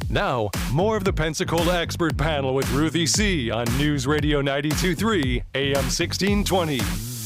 Now, more of the Pensacola Expert Panel with Ruthie C. on News Radio 92.3 AM 1620.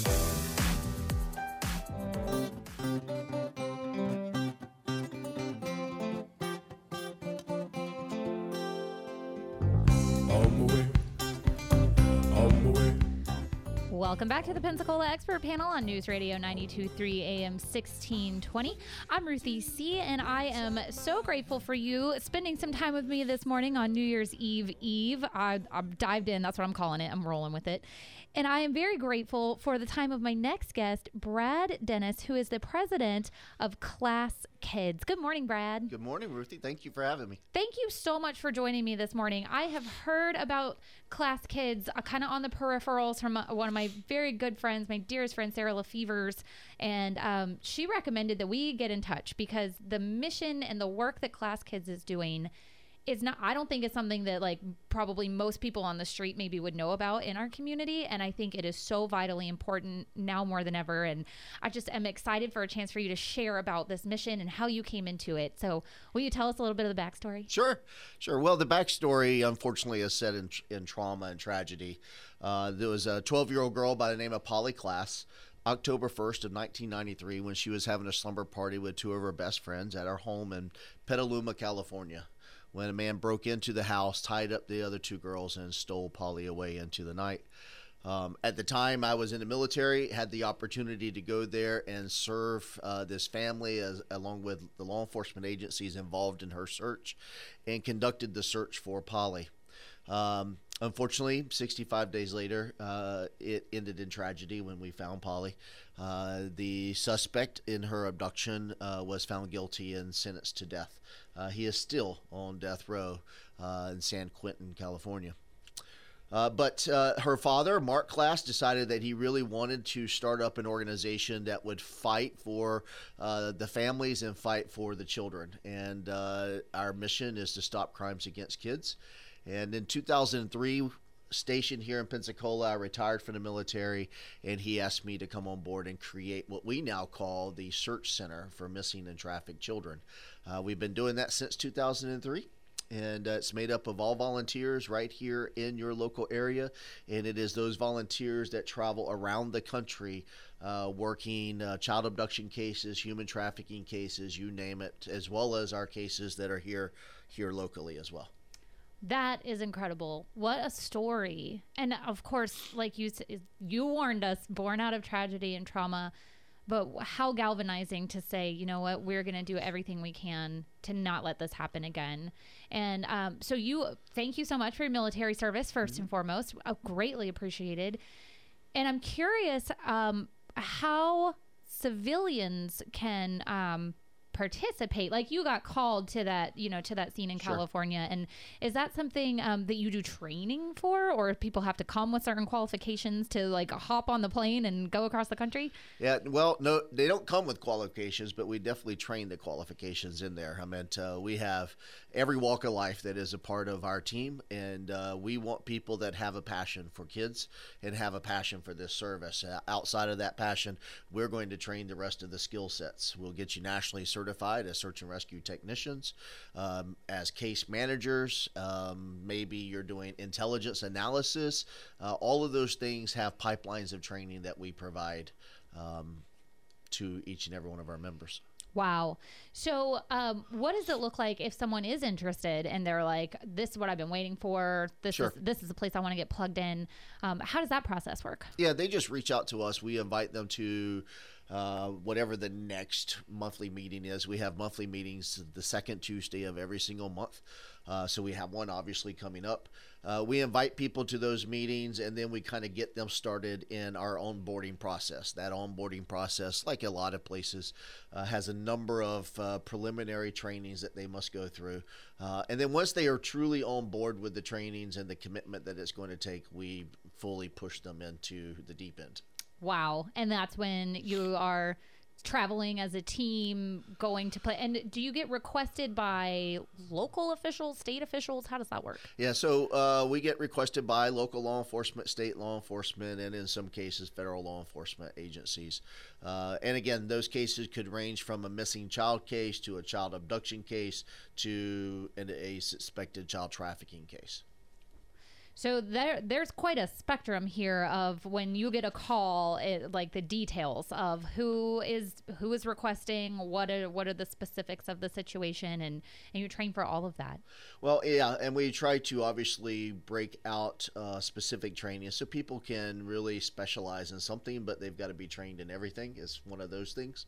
Welcome back to the Pensacola Expert Panel on News Radio 92.3 AM 1620. I'm Ruthie C., and I am so grateful for you spending some time with me this morning on New Year's Eve. I'm dived in. That's what I'm calling it. I'm rolling with it. And I am very grateful for the time of my next guest, Brad Dennis, who is the president of Class Kids. Good morning, Brad. Good morning, Ruthie. Thank you for having me. Thank you so much for joining me this morning. I have heard about Class Kids kind of on the peripherals from one of my very good friends, my dearest friend, Sarah Lefevers, and she recommended that we get in touch because the mission and the work that Class Kids is doing is not, I don't think it's something that like probably most people on the street maybe would know about in our community. And I think it is so vitally important now more than ever. And I just am excited for a chance for you to share about this mission and how you came into it. So will you tell us a little bit of the backstory? Sure. Well, the backstory, unfortunately, is set in trauma and tragedy. There was a 12-year-old girl by the name of Polly Klaas, October 1st of 1993, when she was having a slumber party with two of her best friends at her home in Petaluma, California, when a man broke into the house, tied up the other two girls, and stole Polly away into the night. At the time, I was in the military, had the opportunity to go there and serve this family along with the law enforcement agencies involved in her search, and conducted the search for Polly. Unfortunately, 65 days later, it ended in tragedy when we found Polly. The suspect in her abduction was found guilty and sentenced to death. He is still on death row in San Quentin, California. But her father, Mark Klaas, decided that he really wanted to start up an organization that would fight for the families and fight for the children. And our mission is to stop crimes against kids. And in 2003, stationed here in Pensacola, I retired from the military, and he asked me to come on board and create what we now call the Search Center for Missing and Trafficked Children. We've been doing that since 2003. And it's made up of all volunteers right here in your local area. And it is those volunteers that travel around the country working child abduction cases, human trafficking cases, you name it, as well as our cases that are here locally as well. That is incredible. What a story. And of course, like you warned us, born out of tragedy and trauma, but how galvanizing to say, you know what, we're going to do everything we can to not let this happen again. And so thank you so much for your military service, first and foremost. Greatly appreciated. And I'm curious how civilians can participate. Like you got called to that, to that scene in Sure. California. And is that something that you do training for, or people have to come with certain qualifications to like hop on the plane and go across the country? Yeah, well, no, they don't come with qualifications, but we definitely train the qualifications in there. I meant we have every walk of life that is a part of our team, and we want people that have a passion for kids and have a passion for this service. Outside of that passion, we're going to train the rest of the skill sets. We'll get you nationally certified as search and rescue technicians, as case managers. Maybe you're doing intelligence analysis. All of those things have pipelines of training that we provide to each and every one of our members. Wow. So what does it look like if someone is interested and they're like, this is what I've been waiting for. This is the place I want to get plugged in. How does that process work? Yeah, they just reach out to us. We invite them to whatever the next monthly meeting is. We have monthly meetings the second Tuesday of every single month. So we have one obviously coming up. We invite people to those meetings, and then we kind of get them started in our onboarding process. That onboarding process, like a lot of places, has a number of preliminary trainings that they must go through. And then once they are truly on board with the trainings and the commitment that it's going to take, we fully push them into the deep end. Wow. And that's when you are traveling as a team, going to play? And do you get requested by local officials, state officials? How does that work? Yeah, so we get requested by local law enforcement, state law enforcement, and in some cases, federal law enforcement agencies. And again, those cases could range from a missing child case to a child abduction case to a suspected child trafficking case. So there's quite a spectrum here of when you get a call, like the details of who is requesting, what are the specifics of the situation, and you train for all of that. Well, yeah, and we try to obviously break out specific training so people can really specialize in something, but they've got to be trained in everything. It's one of those things.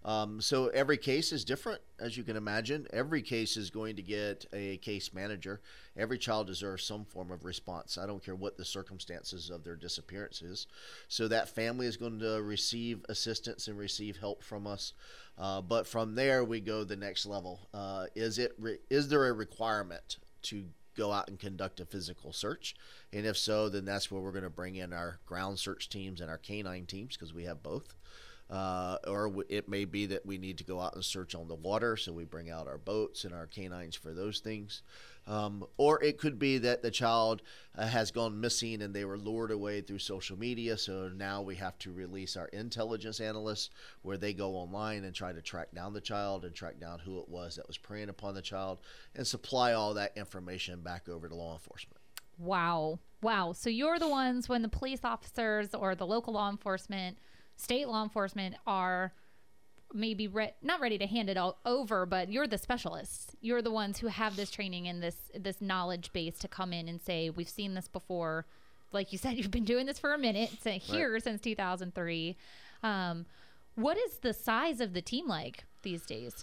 So every case is different, as you can imagine. Every case is going to get a case manager. Every child deserves some form of response. I don't care what the circumstances of their disappearance is. So that family is going to receive assistance and receive help from us. But from there, we go the next level. Is there a requirement to go out and conduct a physical search? And if so, then that's where we're going to bring in our ground search teams and our canine teams, because we have both. Or it may be that we need to go out and search on the water, so we bring out our boats and our canines for those things. Or it could be that the child has gone missing and they were lured away through social media, so now we have to release our intelligence analysts, where they go online and try to track down the child and track down who it was that was preying upon the child and supply all that information back over to law enforcement. Wow. So you're the ones, when the police officers or the local law enforcement, state law enforcement are maybe not ready to hand it all over, but you're the specialists. You're the ones who have this training and this knowledge base to come in and say, we've seen this before. Like you said, you've been doing this for a minute. It's here right. Since 2003. What is the size of the team like these days?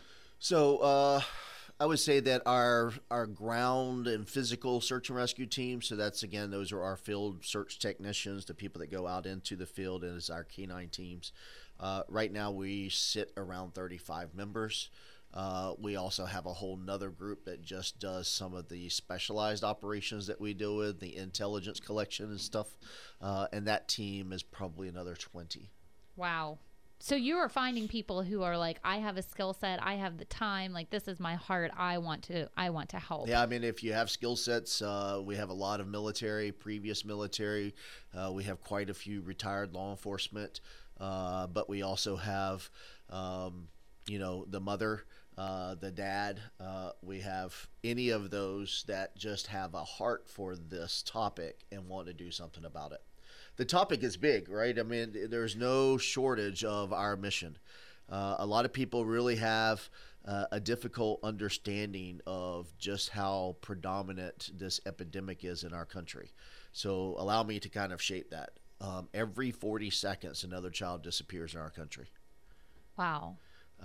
So I would say that our ground and physical search and rescue team, so that's, again, those are our field search technicians, the people that go out into the field, and it's our canine teams. Right now we sit around 35 members. We also have a whole nother group that just does some of the specialized operations that we deal with, the intelligence collection and stuff. And that team is probably another 20. Wow. So you are finding people who are like, I have a skill set, I have the time, like, this is my heart, I want to help. Yeah, I mean, if you have skill sets, we have a lot of previous military. We have quite a few retired law enforcement, but we also have, the mother, the dad. We have any of those that just have a heart for this topic and want to do something about it. The topic is big, right? I mean, there's no shortage of our mission. A lot of people really have a difficult understanding of just how predominant this epidemic is in our country. So allow me to kind of shape that. Every 40 seconds, another child disappears in our country. Wow.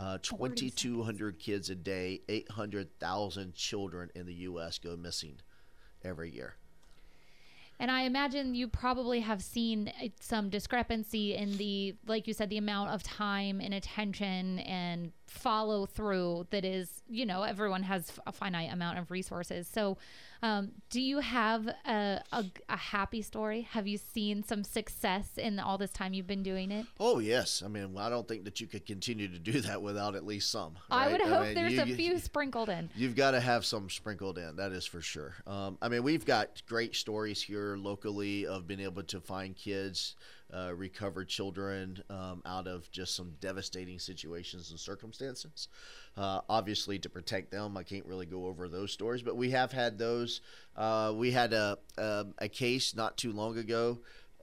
2,200 kids a day, 800,000 children in the U.S. go missing every year. And I imagine you probably have seen some discrepancy in like you said, the amount of time and attention and follow through that is, everyone has a finite amount of resources. So do you have a happy story? Have you seen some success in all this time you've been doing it? Oh, yes. I mean, I don't think that you could continue to do that without at least some. Right? I would hope there's a few sprinkled in. You've got to have some sprinkled in. That is for sure. I mean, we've got great stories here locally of being able to find kids, recovered children out of just some devastating situations and circumstances. Obviously, to protect them, I can't really go over those stories, but we have had those. We had a case not too long ago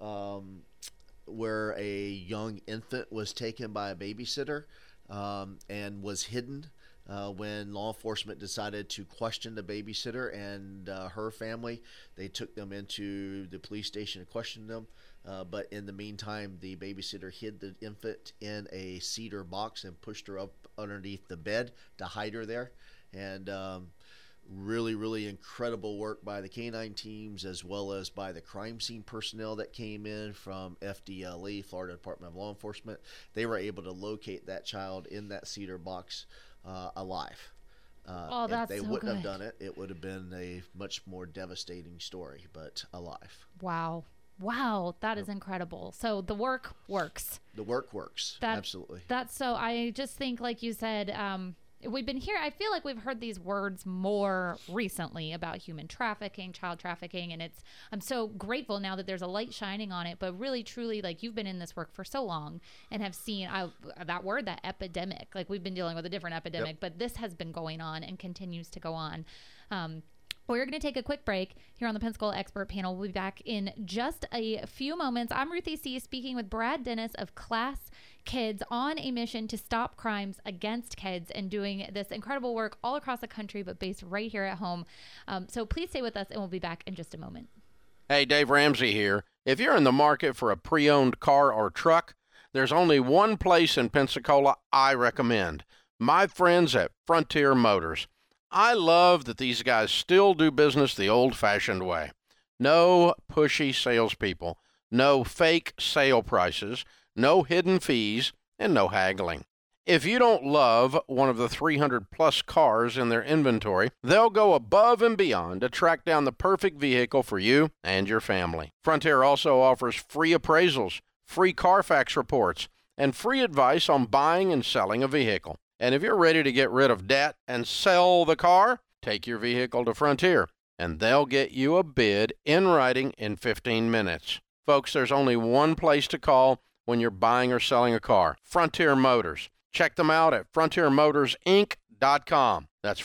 where a young infant was taken by a babysitter and was hidden. When law enforcement decided to question the babysitter and her family, they took them into the police station and questioned them. But in the meantime, the babysitter hid the infant in a cedar box and pushed her up underneath the bed to hide her there. And really, really incredible work by the canine teams, as well as by the crime scene personnel that came in from FDLE, Florida Department of Law Enforcement. They were able to locate that child in that cedar box alive. That's if they so wouldn't have good. done it, it would have been a much more devastating story, but alive. Wow. Wow, that is incredible. So the work works. The work works. Absolutely. That's so, I just think, like you said, we've been here. I feel like we've heard these words more recently about human trafficking, child trafficking, and I'm so grateful now that there's a light shining on it. But really, truly, like, you've been in this work for so long and have seen that word, that epidemic. Like, we've been dealing with a different epidemic, but this has been going on and continues to go on. We're going to take a quick break here on the Pensacola Expert Panel. We'll be back in just a few moments. I'm Ruthie C., speaking with Brad Dennis of Class Kids, on a mission to stop crimes against kids and doing this incredible work all across the country, but based right here at home. So please stay with us, and we'll be back in just a moment. Hey, Dave Ramsey here. If you're in the market for a pre-owned car or truck, there's only one place in Pensacola I recommend: my friends at Frontier Motors. I love that these guys still do business the old-fashioned way. No pushy salespeople, no fake sale prices, no hidden fees, and no haggling. If you don't love one of the 300-plus cars in their inventory, they'll go above and beyond to track down the perfect vehicle for you and your family. Frontier also offers free appraisals, free Carfax reports, and free advice on buying and selling a vehicle. And if you're ready to get rid of debt and sell the car, take your vehicle to Frontier, and they'll get you a bid in writing in 15 minutes. Folks, there's only one place to call when you're buying or selling a car: Frontier Motors. Check them out at frontiermotorsinc.com. That's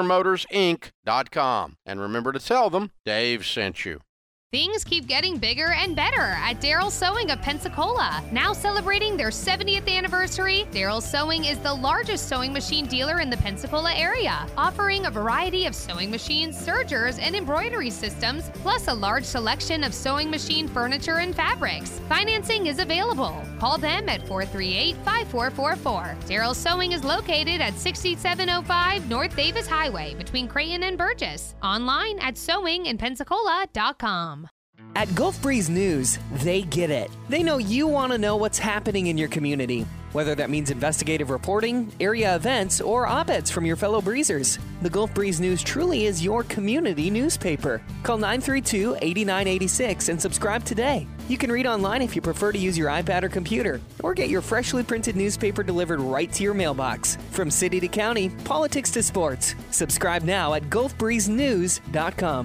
frontiermotorsinc.com. And remember to tell them Dave sent you. Things keep getting bigger and better at Daryl's Sewing of Pensacola. Now celebrating their 70th anniversary, Daryl's Sewing is the largest sewing machine dealer in the Pensacola area, offering a variety of sewing machines, sergers, and embroidery systems, plus a large selection of sewing machine furniture and fabrics. Financing is available. Call them at 438-5444. Daryl's Sewing is located at 6705 North Davis Highway between Creighton and Burgess. Online at sewinginpensacola.com. At Gulf Breeze News, they get it. They know you want to know what's happening in your community, whether that means investigative reporting, area events, or op-eds from your fellow breezers. The Gulf Breeze News truly is your community newspaper. Call 932-8986 and subscribe today. You can read online if you prefer to use your iPad or computer, or get your freshly printed newspaper delivered right to your mailbox. From city to county, politics to sports. Subscribe now at gulfbreezenews.com.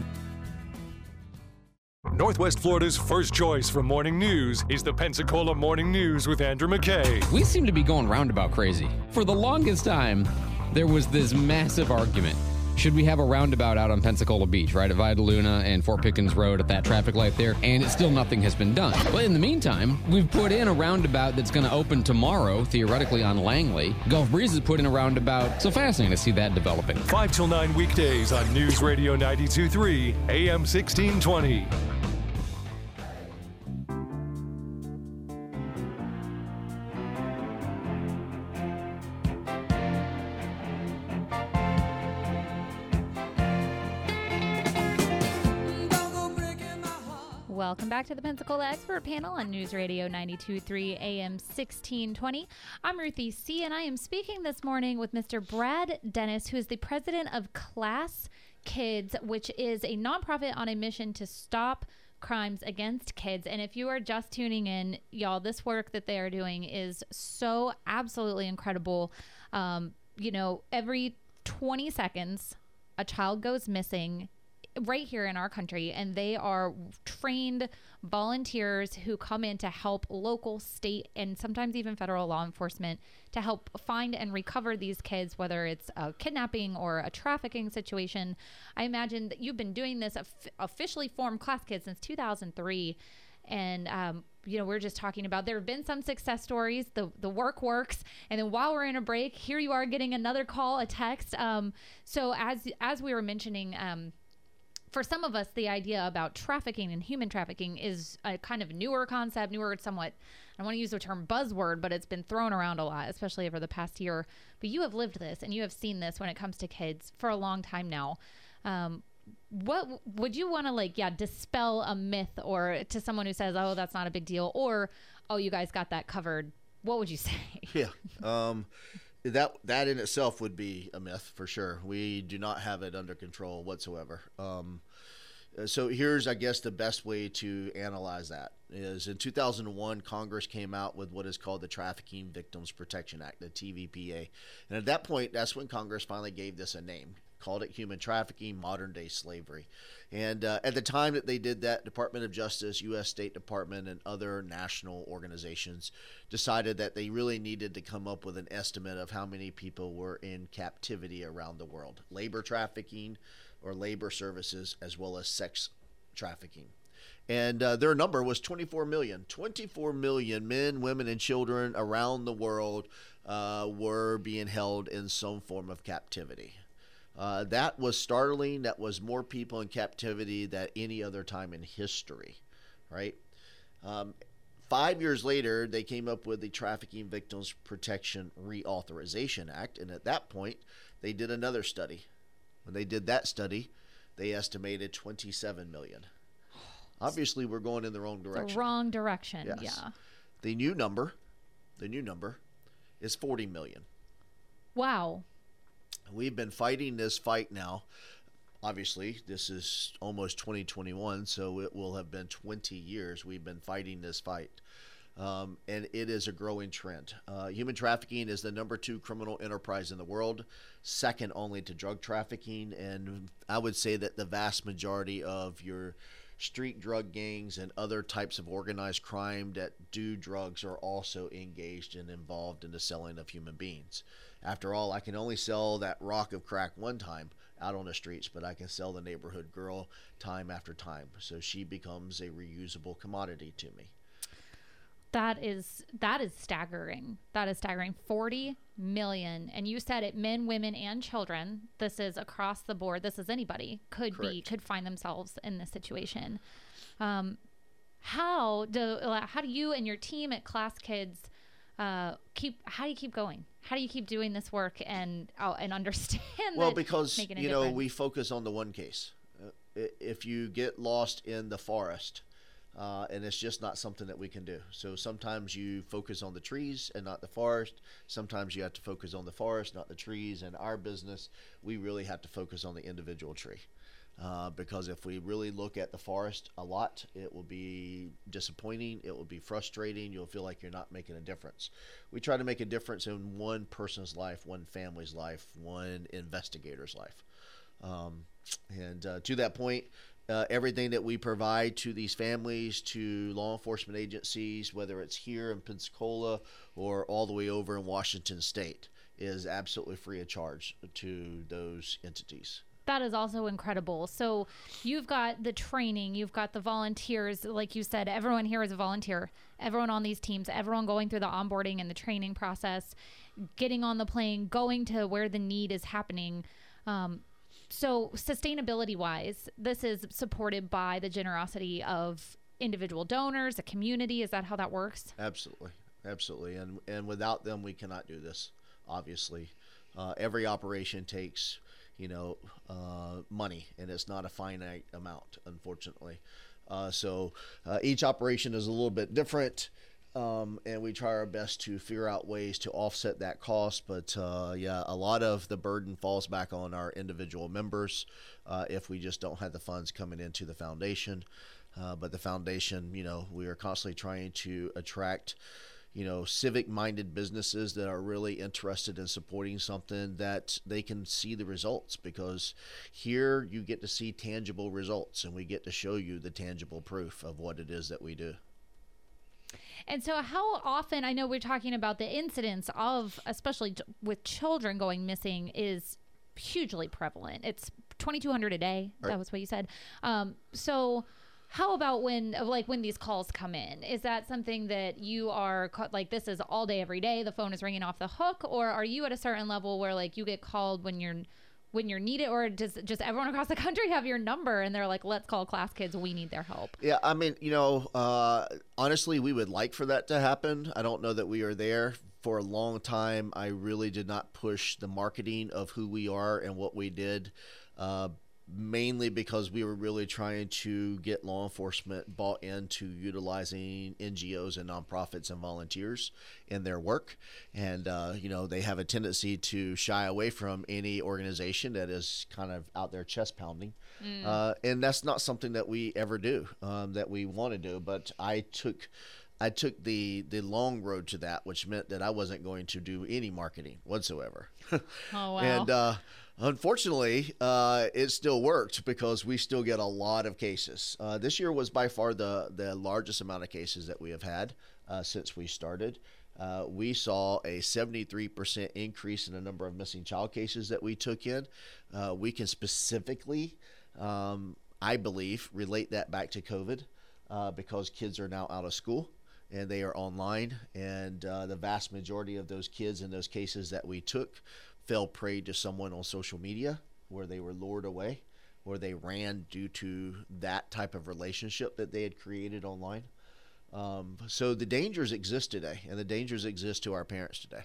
Northwest Florida's first choice for morning news is the Pensacola Morning News with Andrew McKay. We seem to be going roundabout crazy. For the longest time, there was this massive argument. Should we have a roundabout out on Pensacola Beach, right at Vidaluna and Fort Pickens Road at that traffic light there? And still nothing has been done. But in the meantime, we've put in a roundabout that's going to open tomorrow, theoretically on Langley. Gulf Breeze has put in a roundabout. So fascinating to see that developing. 5 till 9 weekdays on News Radio 92.3, AM 1620. Welcome back to the Pensacola Expert Panel on News Radio 92.3 AM 1620. I'm Ruthie C., and I am speaking this morning with Mr. Brad Dennis, who is the president of Class Kids, which is a nonprofit on a mission to stop crimes against kids. And if you are just tuning in, y'all, this work that they are doing is so absolutely incredible. Every 20 seconds, a child goes missing right here in our country, and they are trained volunteers who come in to help local, state, and sometimes even federal law enforcement to help find and recover these kids, whether it's a kidnapping or a trafficking situation. I imagine that you've been doing this officially formed Class Kids since 2003. And, we're just talking about, there have been some success stories. The work works. And then while we're in a break, here you are getting another call, a text. So as we were mentioning, for some of us, the idea about trafficking and human trafficking is a kind of newer concept, somewhat, I don't want to use the term buzzword, but it's been thrown around a lot, especially over the past year. But you have lived this and you have seen this when it comes to kids for a long time now. What would you want to dispel a myth, or to someone who says, oh, that's not a big deal, or, oh, you guys got that covered? What would you say? Yeah. That in itself would be a myth for sure. We do not have it under control whatsoever. So here's, I guess, the best way to analyze that is in 2001, Congress came out with what is called the Trafficking Victims Protection Act, the TVPA. And at that point, that's when Congress finally gave this a name, called it human trafficking, modern day slavery. And at the time that they did that, Department of Justice, U.S. State Department, and other national organizations decided that they really needed to come up with an estimate of how many people were in captivity around the world, labor trafficking or labor services, as well as sex trafficking. And their number was 24 million. 24 million men, women, and children around the world were being held in some form of captivity. That was startling. That was more people in captivity than any other time in history, right? 5 years later, they came up with the Trafficking Victims Protection Reauthorization Act, and at that point, they did another study. When they did that study, they estimated 27 million. Obviously, we're going in the wrong direction. The wrong direction, Yes. yeah. The new number is 40 million. Wow. We've been fighting this fight now. Obviously, this is almost 2021, so it will have been 20 years we've been fighting this fight. And it is a growing trend. Human trafficking is the #2 criminal enterprise in the world, second only to drug trafficking. And I would say that the vast majority of your street drug gangs and other types of organized crime that do drugs are also engaged and involved in the selling of human beings. After all, I can only sell that rock of crack one time out on the streets, but I can sell the neighborhood girl time after time. So she becomes a reusable commodity to me. That is staggering. That is staggering. 40 million. And you said it, men, women, and children. This is across the board. This is anybody could find themselves in this situation. How do you and your team at Class Kids how do you keep going? How do you keep doing this work and understand Well, that because, making a you know, difference? we focus on the one case. If you get lost in the forest, and it's just not something that we can do. So sometimes you focus on the trees and not the forest. Sometimes you have to focus on the forest, not the trees. In our business, we really have to focus on the individual tree. Because if we really look at the forest a lot, it will be disappointing. It will be frustrating. You'll feel like you're not making a difference. We try to make a difference in one person's life, one family's life, one investigator's life. And to that point, everything that we provide to these families, to law enforcement agencies, whether it's here in Pensacola or all the way over in Washington State, is absolutely free of charge to those entities. That is also incredible. So you've got the training, you've got the volunteers. Like you said, everyone here is a volunteer. Everyone on these teams, everyone going through the onboarding and the training process, getting on the plane, going to where the need is happening. So sustainability-wise, this is supported by the generosity of individual donors, the community. Is that how that works? Absolutely. Absolutely. And without them, we cannot do this, obviously. Every operation takes money, and it's not a finite amount, unfortunately. So each operation is a little bit different, and we try our best to figure out ways to offset that cost. But a lot of the burden falls back on our individual members if we just don't have the funds coming into the foundation. But the foundation, we are constantly trying to attract civic-minded businesses that are really interested in supporting something that they can see the results, because here you get to see tangible results, and we get to show you the tangible proof of what it is that we do. And so how often, I know we're talking about the incidence of, especially with children going missing, is hugely prevalent. It's 2,200 a day. Right. That was what you said. So how about when these calls come in? Is that something that you are this is all day, every day, the phone is ringing off the hook, or are you at a certain level where you get called when you're needed, or does just everyone across the country have your number and they're like, let's call Class Kids, we need their help? Yeah, I mean, honestly, we would like for that to happen. I don't know that we are there. For a long time, I really did not push the marketing of who we are and what we did. mainly because we were really trying to get law enforcement bought into utilizing NGOs and nonprofits and volunteers in their work. And, they have a tendency to shy away from any organization that is kind of out there chest pounding. And that's not something that we ever do, that we want to do. But I took the long road to that, which meant that I wasn't going to do any marketing whatsoever. Oh, wow. And unfortunately, it still worked because we still get a lot of cases. This year was by far the largest amount of cases that we have had since we started. We saw a 73% increase in the number of missing child cases that we took in. We can specifically, I believe, relate that back to COVID because kids are now out of school and they are online. And the vast majority of those kids in those cases that we took fell prey to someone on social media where they were lured away, or they ran due to that type of relationship that they had created online. So the dangers exist today, and the dangers exist to our parents today.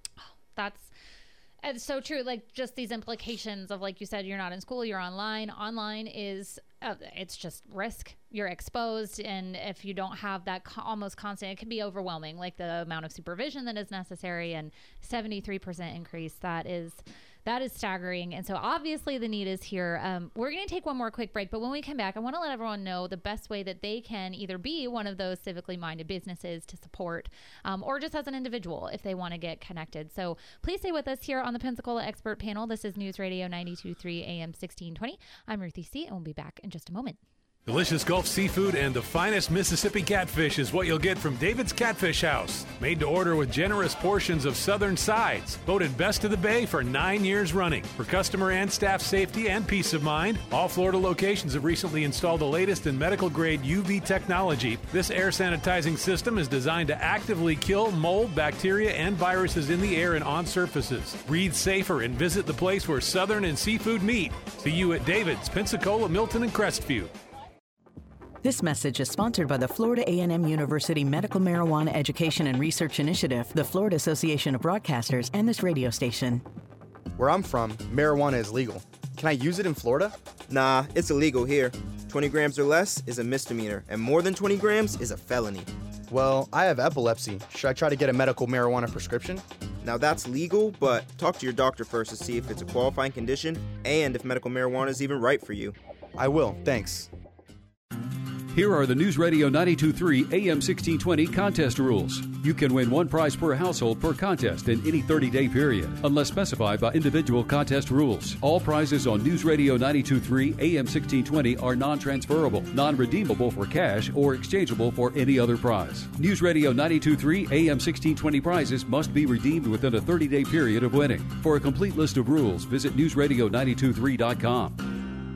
It's so true. Like, just these implications of, like you said, you're not in school, you're online. Online is, it's just risk. You're exposed. And if you don't have that almost constant, it can be overwhelming, like the amount of supervision that is necessary. And 73% increase, that is staggering. And so obviously the need is here. We're going to take one more quick break, but when we come back, I want to let everyone know the best way that they can either be one of those civically minded businesses to support, or just as an individual if they want to get connected. So please stay with us here on the Pensacola Expert Panel. This is News Radio 92.3 AM 1620. I'm Ruthie C., and we'll be back in just a moment. Delicious Gulf seafood and the finest Mississippi catfish is what you'll get from David's Catfish House. Made to order with generous portions of southern sides. Voted best of the Bay for 9 years running. For customer and staff safety and peace of mind, all Florida locations have recently installed the latest in medical-grade UV technology. This air sanitizing system is designed to actively kill mold, bacteria, and viruses in the air and on surfaces. Breathe safer and visit the place where southern and seafood meet. See you at David's, Pensacola, Milton, and Crestview. This message is sponsored by the Florida A&M University Medical Marijuana Education and Research Initiative, the Florida Association of Broadcasters, and this radio station. Where I'm from, marijuana is legal. Can I use it in Florida? Nah, it's illegal here. 20 grams or less is a misdemeanor, and more than 20 grams is a felony. Well, I have epilepsy. Should I try to get a medical marijuana prescription? Now that's legal, but talk to your doctor first to see if it's a qualifying condition and if medical marijuana is even right for you. I will, thanks. Here are the News Radio 92.3 AM 1620 contest rules. You can win one prize per household per contest in any 30-day period, unless specified by individual contest rules. All prizes on News Radio 92.3 AM 1620 are non-transferable, non-redeemable for cash, or exchangeable for any other prize. News Radio 92.3 AM 1620 prizes must be redeemed within a 30-day period of winning. For a complete list of rules, visit newsradio923.com.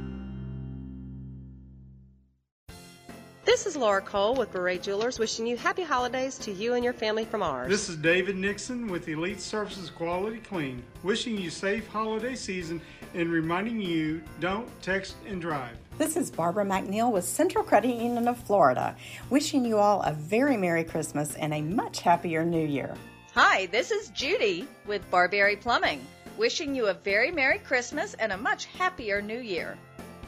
This is Laura Cole with Beret Jewelers, wishing you happy holidays to you and your family from ours. This is David Nixon with Elite Services Quality Clean, wishing you safe holiday season and reminding you don't text and drive. This is Barbara McNeil with Central Credit Union of Florida, wishing you all a very Merry Christmas and a much happier New Year. Hi, this is Judy with Barberry Plumbing, wishing you a very Merry Christmas and a much happier New Year.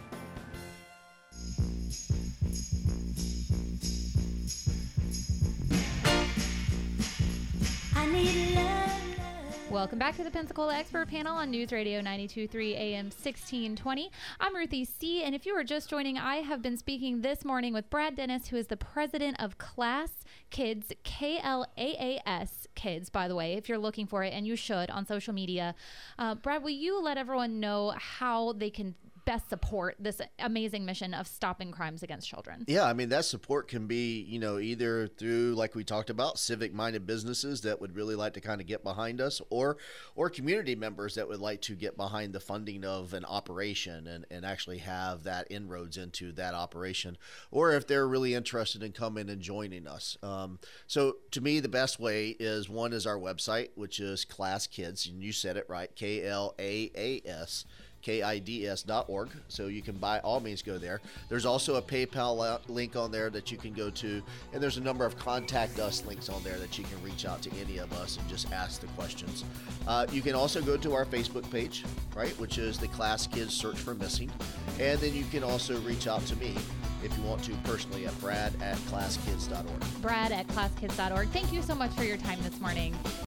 Welcome back to the Pensacola Expert Panel on News Radio 92.3 AM 1620. I'm Ruthie C., and if you are just joining, I have been speaking this morning with Brad Dennis, who is the president of Class Kids, KLAAS Kids, by the way, if you're looking for it, and you should, on social media. Brad, will you let everyone know how they can best support this amazing mission of stopping crimes against children? Yeah, I mean, that support can be, either through, like we talked about, civic-minded businesses that would really like to kind of get behind us, or community members that would like to get behind the funding of an operation and actually have that inroads into that operation, or if they're really interested in coming and joining us. So to me, the best way is, one is our website, which is Class Kids, and you said it right, KLAAS kids.org, so you can by all means go there. There's also a PayPal link on there that you can go to, and there's a number of contact us links on there that you can reach out to any of us and just ask the questions. You can also go to our Facebook page, right, which is the Class Kids Search for Missing, and then you can also reach out to me if you want to personally at brad@classkids.org. Brad@classkids.org. Thank you so much for your time this morning.